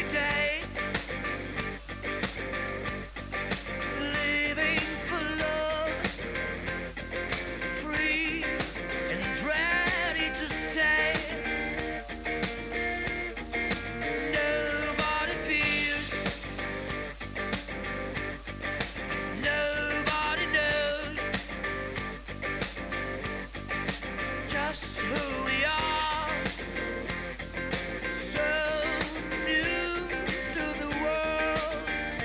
day, living for love, free and ready to stay. Nobody fears, nobody knows just who we are. So new to the world.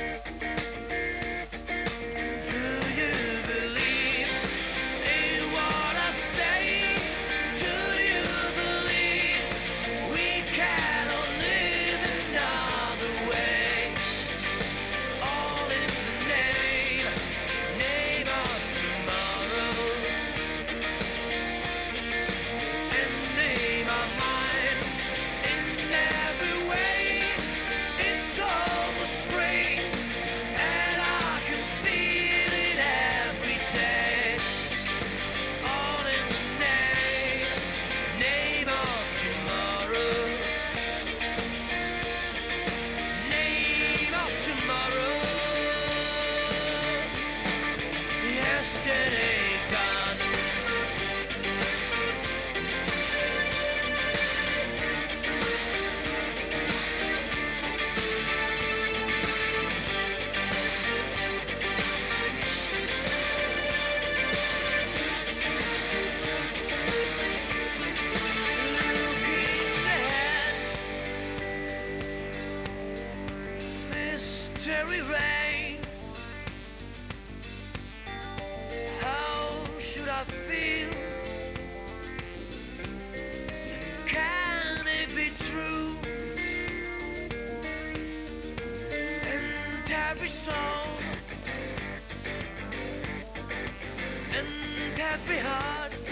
Do you believe in what I say? Do you believe we cannot live another way? All in the name of tomorrow, and name of mine. In every way, it's almost spring, and I can feel it every day. All in the name of tomorrow, name of tomorrow. Yesterday gone, looking ahead, mystery reigns. How should I feel? Can it be true? And every song and every heart